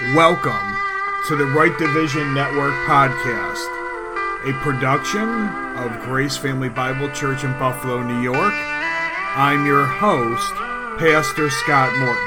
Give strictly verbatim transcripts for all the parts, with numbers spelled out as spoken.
Welcome to the Right Division Network podcast, a production of Grace Family Bible Church in Buffalo, New York. I'm your host, Pastor Scott Morton.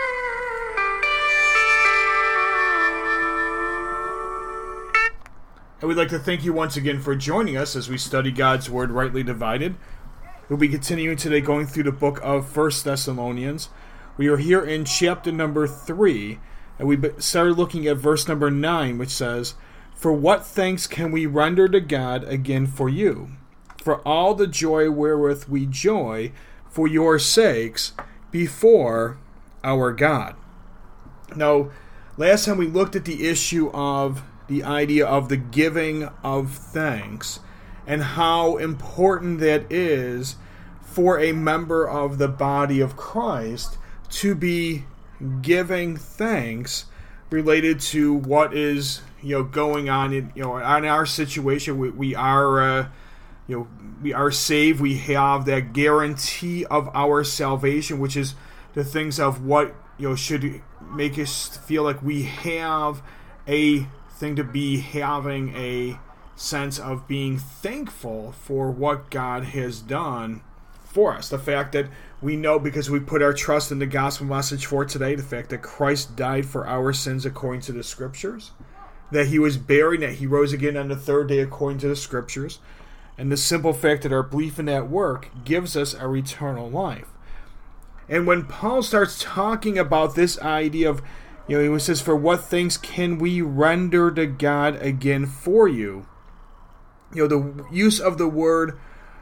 And we'd like to thank you once again for joining us as we study God's Word rightly divided. We'll be continuing today going through the book of First Thessalonians. We are here in chapter number three, and we started looking at verse number nine, which says, "For what thanks can we render to God again for you, for all the joy wherewith we joy for your sakes before our God." Now, last time we looked at the issue of the idea of the giving of thanks and how important that is for a member of the body of Christ to be giving thanks related to what is, you know, going on in, you know, in our situation. We, we are, uh, you know, we are saved. We have that guarantee of our salvation, which is the things of what, you know, should make us feel like we have a thing to be having a sense of being thankful for what God has done for us. The fact that we know, because we put our trust in the gospel message for today, the fact that Christ died for our sins according to the scriptures, that he was buried, that he rose again on the third day according to the scriptures, and the simple fact that our belief in that work gives us our eternal life. And when Paul starts talking about this idea of, you know, he says, "For what things can we render to God again for you?" You know, the use of the word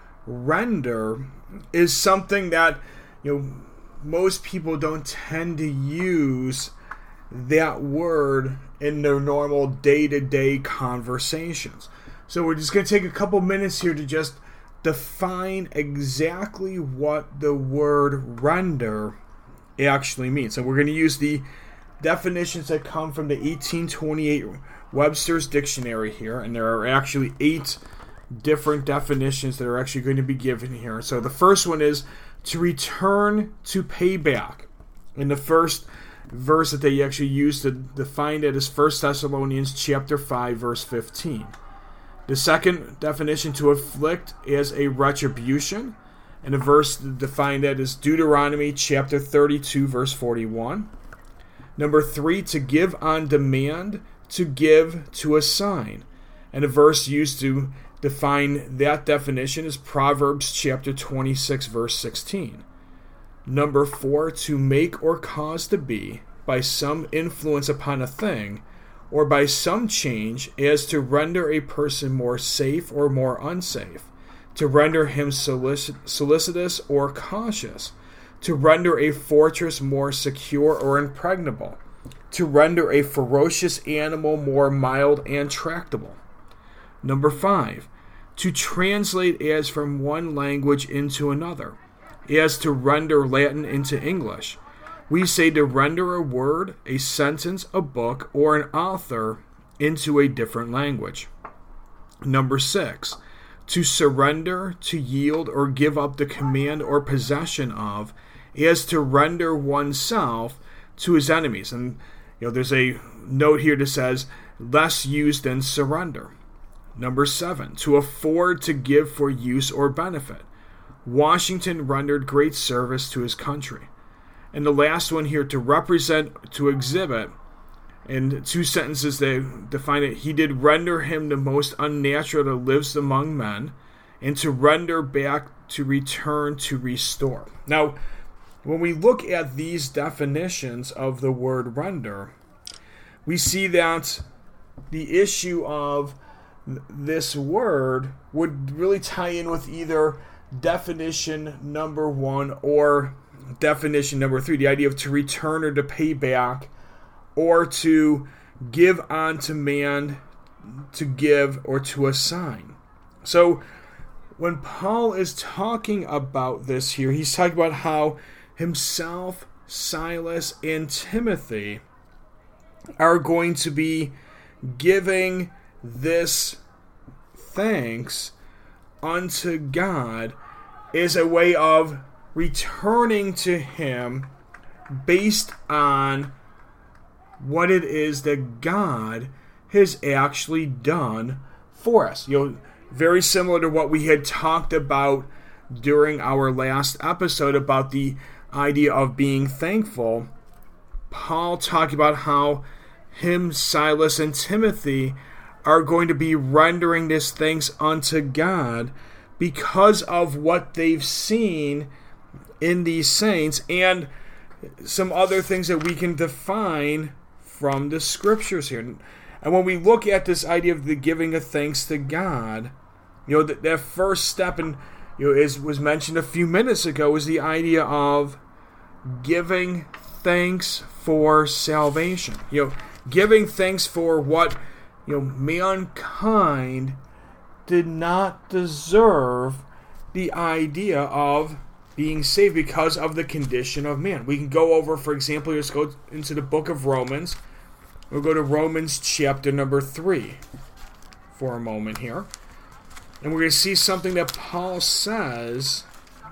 render is something that, you know, most people don't tend to use that word in their normal day-to-day conversations. So we're just going to take a couple minutes here to just define exactly what the word render actually means. And we're going to use the definitions that come from the eighteen twenty-eight Webster's Dictionary here, and there are actually eight different definitions that are actually going to be given here. So the first one is to return, to pay back. In the first verse that they actually use to define it is First Thessalonians chapter five, verse fifteen. The second definition, to afflict as a retribution, and the verse to define that is Deuteronomy chapter thirty-two, verse forty-one. Number three, to give on demand, to give to assign. And a verse used to define that definition is Proverbs chapter twenty-six, verse sixteen. Number four, to make or cause to be, by some influence upon a thing, or by some change, as to render a person more safe or more unsafe, to render him solic- solicitous or cautious, to render a fortress more secure or impregnable, to render a ferocious animal more mild and tractable. Number five, to translate as from one language into another, as to render Latin into English. We say to render a word, a sentence, a book, or an author into a different language. Number six, to surrender, to yield, or give up the command or possession of, as to render oneself to his enemies. And you know, there's a note here that says, less use than surrender. Number seven, to afford, to give for use or benefit. Washington rendered great service to his country. And the last one here, to represent, to exhibit. In two sentences they define it, he did render him the most unnatural that lives among men, and to render back, to return, to restore. Now, when we look at these definitions of the word render, we see that the issue of this word would really tie in with either definition number one or definition number three, the idea of to return or to pay back, or to give unto man, to give, or to assign. So when Paul is talking about this here, he's talking about how himself, Silas, and Timothy are going to be giving this thanks unto God as a way of returning to him based on what it is that God has actually done for us. You know, very similar to what we had talked about during our last episode about the idea of being thankful. Paul talked about how him, Silas, and Timothy are going to be rendering this thanks unto God because of what they've seen in these saints and some other things that we can define from the scriptures here. And when we look at this idea of the giving of thanks to God, you know, that, that first step, and you know, is was mentioned a few minutes ago, is the idea of giving thanks for salvation. You know, giving thanks for what, you know, mankind did not deserve the idea of being saved because of the condition of man. We can go over, for example, let's go into the book of Romans. We'll go to Romans chapter number three for a moment here. And we're going to see something that Paul says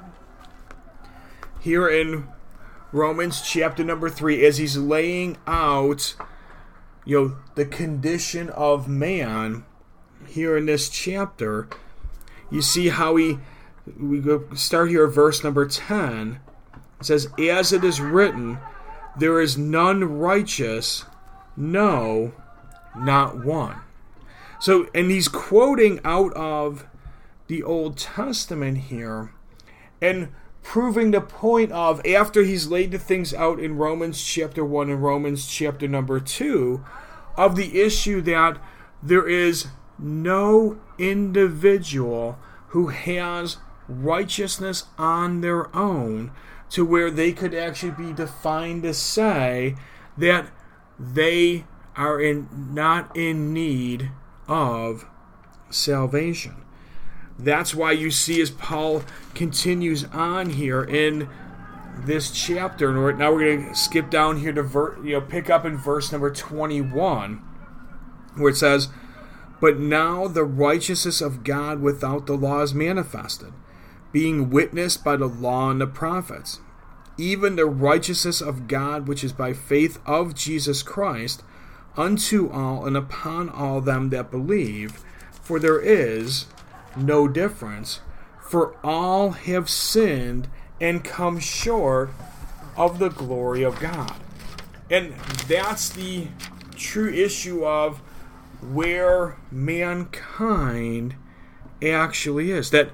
here in Romans chapter number three as he's laying out, you know, the condition of man here in this chapter. You see how he, we go start here at verse number ten. It says, "As it is written, there is none righteous, no, not one." So, and he's quoting out of the Old Testament here and proving the point of, after he's laid the things out in Romans chapter one and Romans chapter number two, of the issue that there is no individual who has righteousness on their own to where they could actually be defined to say that they are in not in need of salvation. That's why you see as Paul continues on here in this chapter, and now we're going to skip down here to ver, you know pick up in verse number twenty-one, where it says, "But now the righteousness of God without the law is manifested, being witnessed by the law and the prophets, even the righteousness of God which is by faith of Jesus Christ, unto all and upon all them that believe, for there is no difference, for all have sinned and come short of the glory of God." And that's the true issue of where mankind actually is. That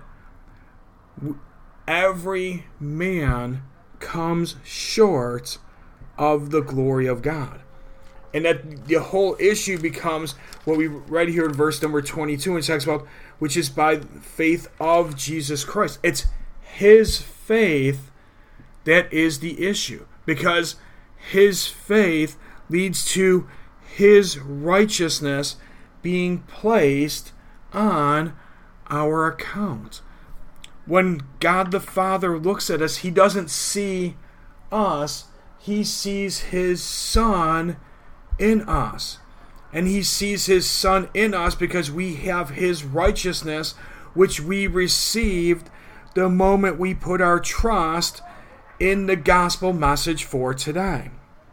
every man comes short of the glory of God. And that the whole issue becomes what we read here in verse number twenty-two, and it talks about, which is by faith of Jesus Christ. It's his faith that is the issue, because his faith leads to his righteousness being placed on our account. When God the Father looks at us, he doesn't see us, he sees his Son in us. And he sees his Son in us because we have his righteousness, which we received the moment we put our trust in the gospel message for today.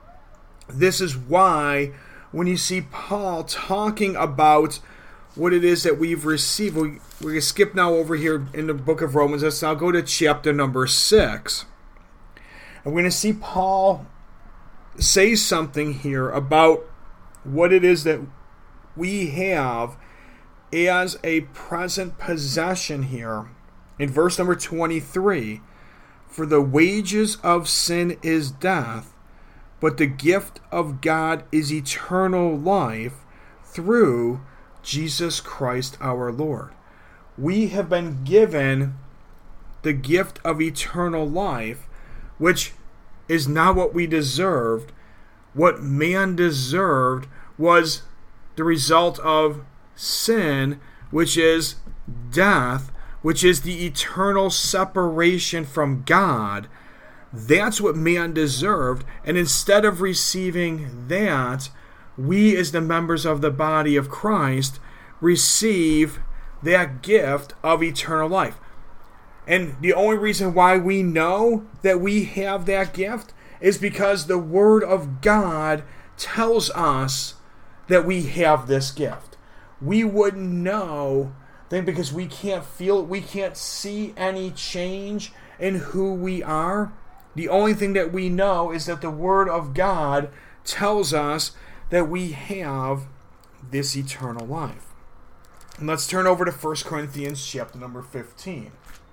This is why when you see Paul talking about what it is that we've received, we, we're going to skip now over here in the book of Romans. Let's now go to chapter number six. And we're going to see Paul say something here about what it is that we have as a present possession here. In verse number twenty-three, "For the wages of sin is death, but the gift of God is eternal life through Jesus Christ our Lord." We have been given the gift of eternal life, which is not what we deserved. What man deserved was the result of sin, which is death, which is the eternal separation from God. That's what man deserved. And instead of receiving that, we as the members of the body of Christ receive that gift of eternal life. And the only reason why we know that we have that gift is because the Word of God tells us that we have this gift. We wouldn't know then because we can't feel, we can't see any change in who we are. The only thing that we know is that the Word of God tells us that we have this eternal life. And let's turn over to First Corinthians chapter number fifteen.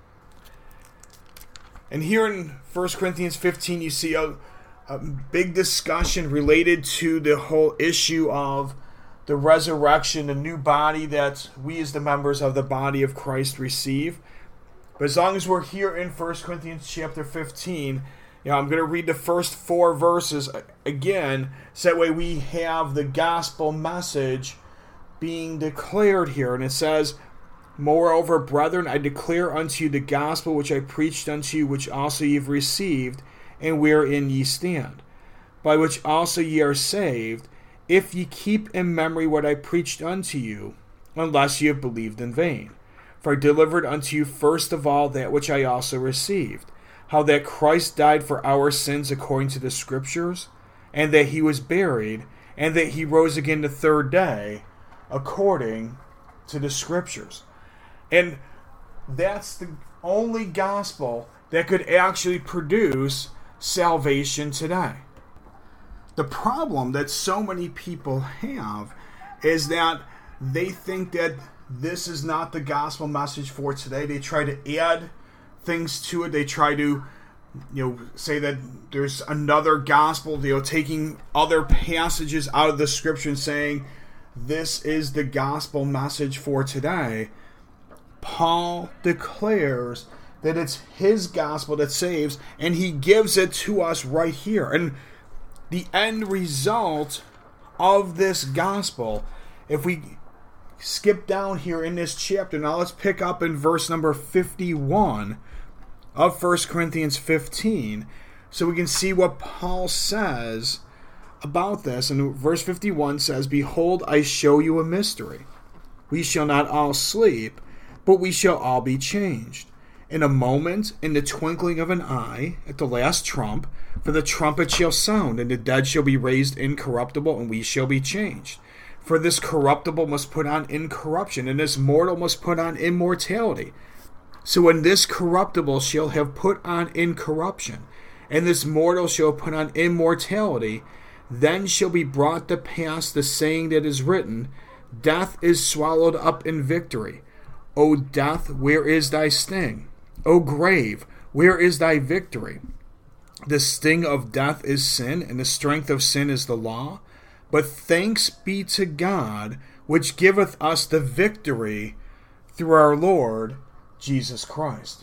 And here in First Corinthians fifteen, you see a, a big discussion related to the whole issue of the resurrection, the new body that we as the members of the body of Christ receive. But as long as we're here in First Corinthians chapter fifteen, you know, I'm going to read the first four verses again, so that way we have the gospel message being declared here. And it says, "Moreover, brethren, I declare unto you the gospel which I preached unto you, which also ye have received, and wherein ye stand, by which also ye are saved, if ye keep in memory what I preached unto you, unless ye have believed in vain. For I delivered unto you first of all that which I also received, how that Christ died for our sins according to the Scriptures, and that he was buried, and that he rose again the third day, according to the Scriptures." And that's the only gospel that could actually produce salvation today. The problem that so many people have is that they think that this is not the gospel message for today. They try to add things to it. They try to, you know, say that there's another gospel, you know, taking other passages out of the Scripture and saying this is the gospel message for today. Paul declares that it's his gospel that saves, and he gives it to us right here. And the end result of this gospel, if we skip down here in this chapter, now let's pick up in verse number fifty-one of First Corinthians fifteen, so we can see what Paul says about this. And verse fifty-one says, "Behold, I show you a mystery. We shall not all sleep, but we shall all be changed. In a moment, in the twinkling of an eye, at the last trump, for the trumpet shall sound, and the dead shall be raised incorruptible, and we shall be changed. For this corruptible must put on incorruption, and this mortal must put on immortality. So when this corruptible shall have put on incorruption, and this mortal shall put on immortality, then shall be brought to pass the saying that is written, Death is swallowed up in victory. O death, where is thy sting? O grave, where is thy victory? The sting of death is sin, and the strength of sin is the law. But thanks be to God, which giveth us the victory through our Lord Jesus Christ."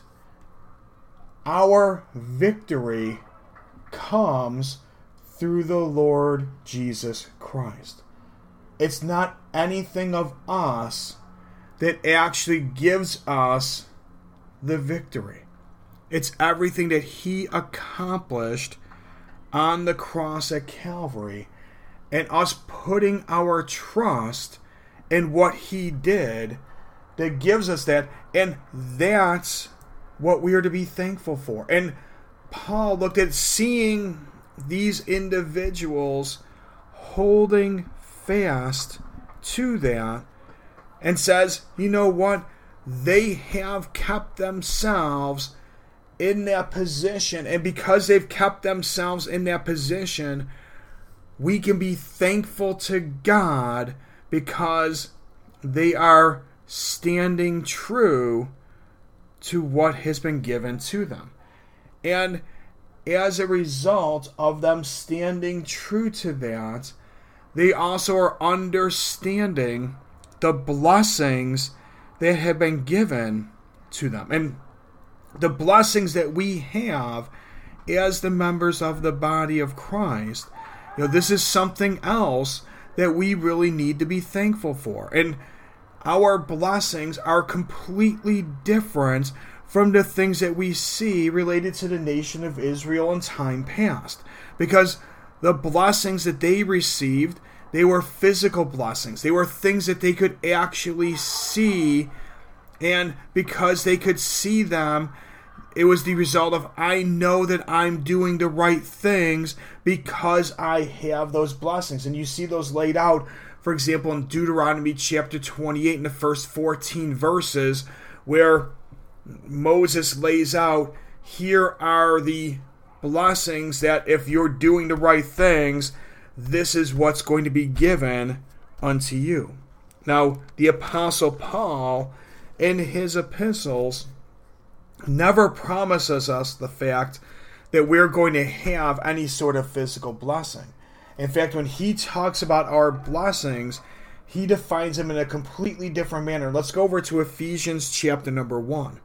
Our victory comes through the Lord Jesus Christ. It's not anything of us that actually gives us the victory. It's everything that he accomplished on the cross at Calvary, and us putting our trust in what he did that gives us that, and that's what we are to be thankful for. And Paul looked at seeing these individuals holding fast to that and says, you know what? They have kept themselves in that position, and because they've kept themselves in that position, we can be thankful to God because they are standing true to what has been given to them. And as a result of them standing true to that, they also are understanding the blessings that have been given to them. And the blessings that we have as the members of the body of Christ, you know, this is something else that we really need to be thankful for. And our blessings are completely different from the things that we see related to the nation of Israel in time past. Because the blessings that they received, they were physical blessings. They were things that they could actually see, and because they could see them, it was the result of, I know that I'm doing the right things because I have those blessings. And you see those laid out, for example, in Deuteronomy chapter twenty-eight in the first fourteen verses, where Moses lays out, here are the blessings that if you're doing the right things, this is what's going to be given unto you. Now, the Apostle Paul, in his epistles, never promises us the fact that we're going to have any sort of physical blessing. In fact, when he talks about our blessings, he defines them in a completely different manner. Let's go over to Ephesians chapter number one.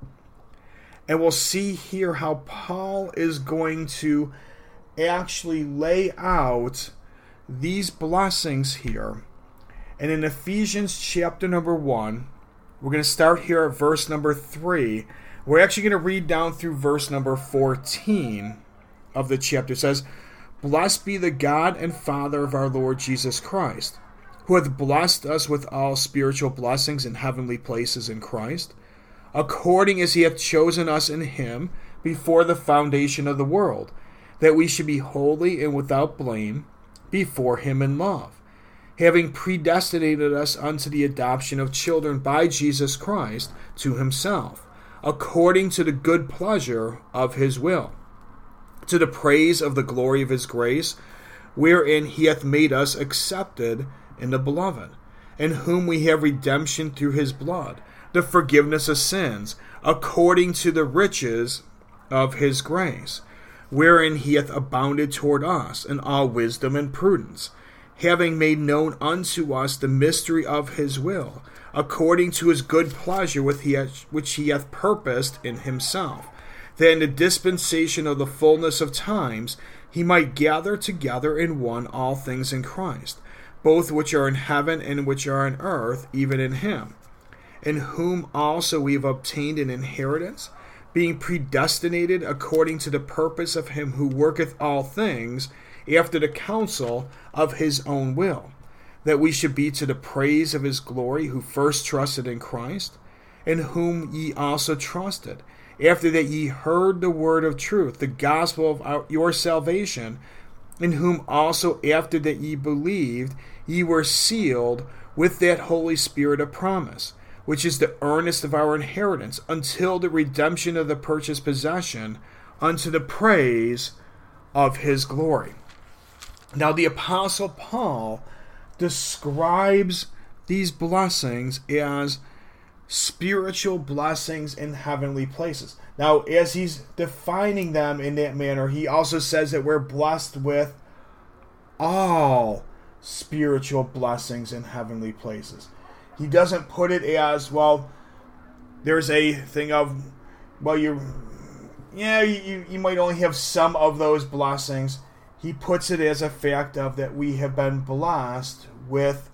And we'll see here how Paul is going to actually lay out these blessings here. And in Ephesians chapter number one, we're going to start here at verse number three. We're actually going to read down through verse number fourteen of the chapter. It says, Blessed be the God and Father of our Lord Jesus Christ, who hath blessed us with all spiritual blessings in heavenly places in Christ, according as he hath chosen us in him before the foundation of the world, that we should be holy and without blame before him in love, having predestinated us unto the adoption of children by Jesus Christ to himself, according to the good pleasure of his will, to the praise of the glory of his grace, wherein he hath made us accepted in the beloved, in whom we have redemption through his blood, the forgiveness of sins, according to the riches of his grace, wherein he hath abounded toward us in all wisdom and prudence, having made known unto us the mystery of his will, according to his good pleasure which he hath, which he hath purposed in himself, that in the dispensation of the fullness of times he might gather together in one all things in Christ, both which are in heaven and which are in earth, even in him, in whom also we have obtained an inheritance, being predestinated according to the purpose of him who worketh all things after the counsel of his own will, that we should be to the praise of his glory, who first trusted in Christ, in whom ye also trusted, after that ye heard the word of truth, the gospel of our, your salvation, in whom also after that ye believed, ye were sealed with that Holy Spirit of promise, which is the earnest of our inheritance, until the redemption of the purchased possession, unto the praise of his glory. Now the Apostle Paul describes these blessings as spiritual blessings in heavenly places. Now, as he's defining them in that manner, he also says that we're blessed with all spiritual blessings in heavenly places. He doesn't put it as, well, there's a thing of, well, you, yeah, you, you might only have some of those blessings. He puts it as a fact of that we have been blessed with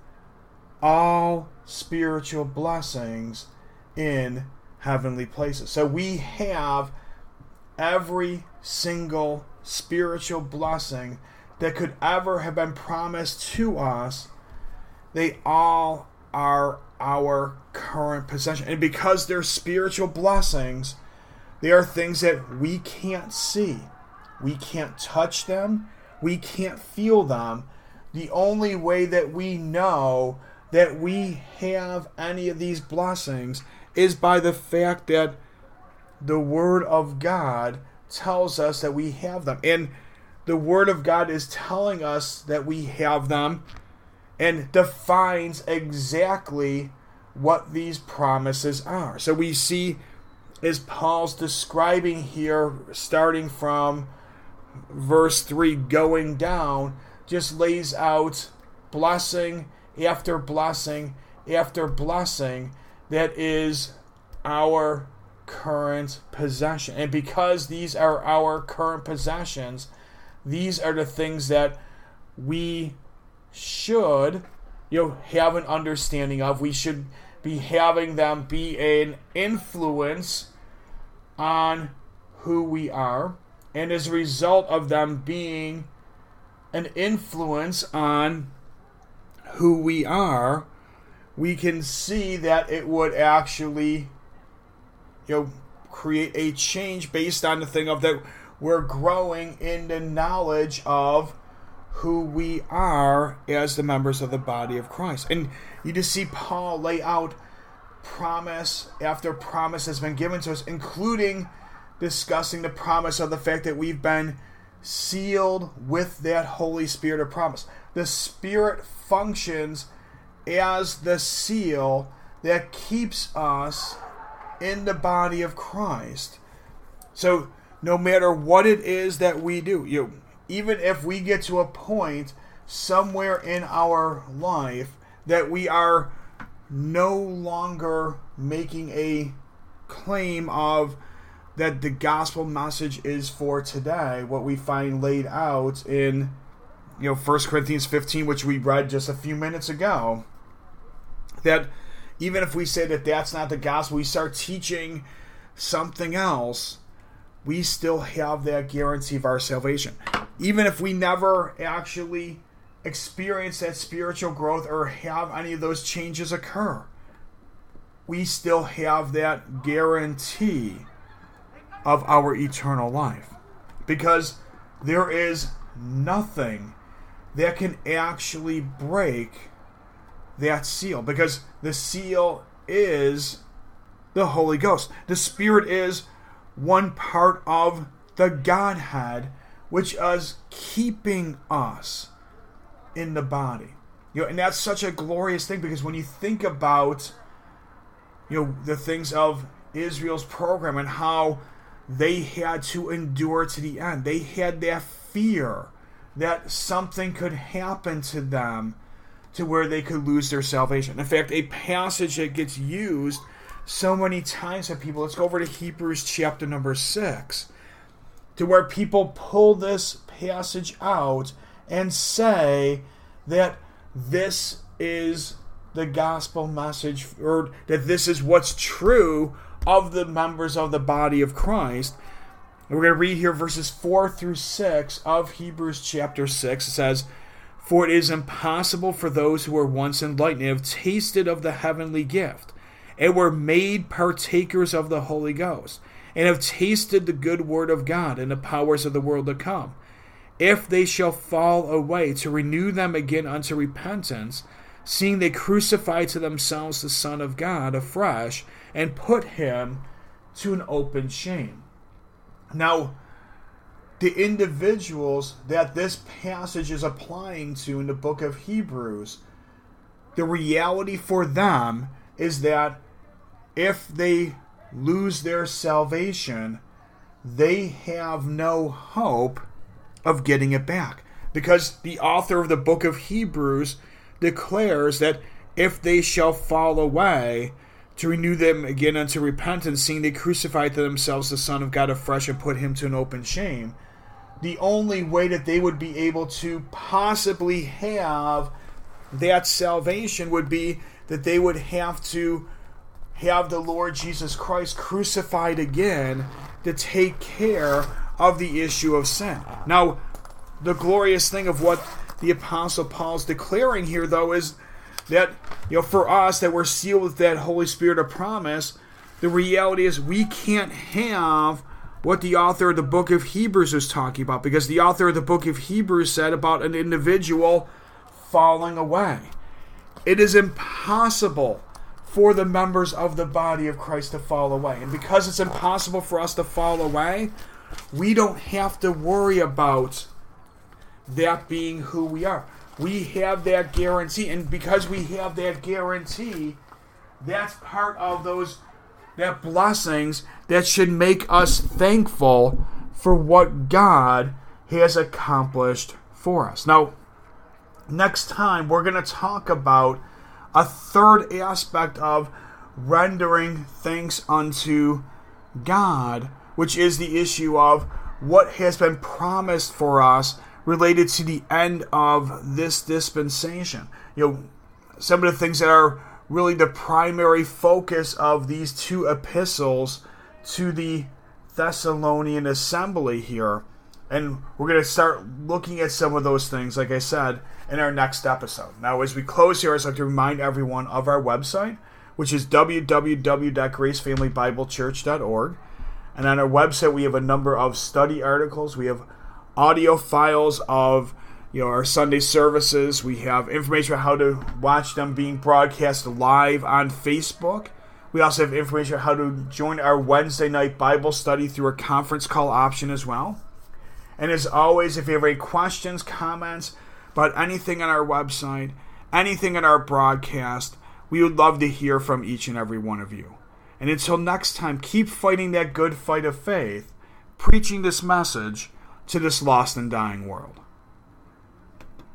all spiritual blessings in heavenly places. So we have every single spiritual blessing that could ever have been promised to us. They all are our current possession. And because they're spiritual blessings, they are things that we can't see. We can't touch them. We can't feel them. The only way that we know that we have any of these blessings is by the fact that the Word of God tells us that we have them. And the Word of God is telling us that we have them and defines exactly what these promises are. So we see, as Paul's describing here, starting from verse three going down, just lays out blessing after blessing after blessing that is our current possession. And because these are our current possessions, these are the things that we should, you know, have an understanding of. We should be having them be an influence on who we are, and as a result of them being an influence on who we are, we can see that it would actually, you know, create a change based on the thing of that we're growing in the knowledge of who we are as the members of the body of Christ. And you just see Paul lay out promise after promise has been given to us, including discussing the promise of the fact that we've been sealed with that Holy Spirit of promise. The Spirit functions as the seal that keeps us in the body of Christ. So no matter what it is that we do, you know, even if we get to a point somewhere in our life that we are no longer making a claim of that the gospel message is for today, what we find laid out in, you know, First Corinthians fifteen, which we read just a few minutes ago, that even if we say that that's not the gospel, we start teaching something else, we still have that guarantee of our salvation. Even if we never actually experience that spiritual growth or have any of those changes occur, we still have that guarantee of our eternal life. Because there is nothing that can actually break that seal. Because the seal is the Holy Ghost. The Spirit is one part of the Godhead, which is keeping us in the body. You know, and that's such a glorious thing, because when you think about, you know, the things of Israel's program and how they had to endure to the end. They had that fear that something could happen to them to where they could lose their salvation. In fact, a passage that gets used so many times by people, let's go over to Hebrews chapter number six, to where people pull this passage out and say that this is the gospel message, or that this is what's true of the members of the body of Christ. And we're going to read here verses four through six of Hebrews chapter six. It says, "For it is impossible for those who were once enlightened and have tasted of the heavenly gift, and were made partakers of the Holy Ghost, and have tasted the good word of God and the powers of the world to come, if they shall fall away, to renew them again unto repentance, seeing they crucify to themselves the Son of God afresh, and put him to an open shame." Now, the individuals that this passage is applying to in the book of Hebrews, the reality for them is that if they lose their salvation, they have no hope of getting it back. Because the author of the book of Hebrews declares that if they shall fall away, to renew them again unto repentance, seeing they crucified to themselves the Son of God afresh and put him to an open shame. The only way that they would be able to possibly have that salvation would be that they would have to have the Lord Jesus Christ crucified again to take care of the issue of sin. Now, the glorious thing of what the Apostle Paul's declaring here, though, is that, you know, for us that we're sealed with that Holy Spirit of promise, the reality is we can't have what the author of the book of Hebrews is talking about, because the author of the book of Hebrews said about an individual falling away. It is impossible for the members of the body of Christ to fall away. And because it's impossible for us to fall away, we don't have to worry about that being who we are. We have that guarantee, and because we have that guarantee, that's part of those that blessings that should make us thankful for what God has accomplished for us. Now, next time we're going to talk about a third aspect of rendering thanks unto God, which is the issue of what has been promised for us related to the end of this dispensation. You know, some of the things that are really the primary focus of these two epistles to the Thessalonian assembly here. And we're going to start looking at some of those things, like I said, in our next episode. Now, as we close here, I'd like to remind everyone of our website, which is w w w dot grace family bible church dot org. And on our website, we have a number of study articles. We have audio files of you know our Sunday services. We have information on how to watch them being broadcast live on Facebook. We also have information on how to join our Wednesday night Bible study through a conference call option as well. And as always, if you have any questions, comments about anything on our website, anything on our broadcast, we would love to hear from each and every one of you. And until next time, keep fighting that good fight of faith, preaching this message to this lost and dying world.